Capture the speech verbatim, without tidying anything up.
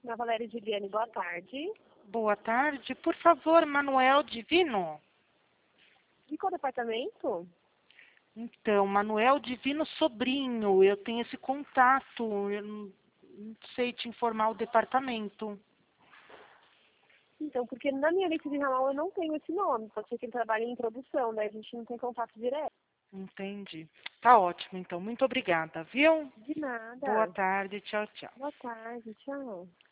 Na Valéria Juliane, boa tarde. Boa tarde. Por favor, Manuel Divino. De qual departamento? Então, Manuel Divino Sobrinho, eu tenho esse contato, eu não, não sei te informar o departamento. Então, porque na minha lista de ramal eu não tenho esse nome, pode ser que ele trabalhe em produção, né? A gente não tem contato direto. Entendi. Tá ótimo, então. Muito obrigada, viu? De Boa nada. tarde. Tchau, tchau. Boa tarde, tchau.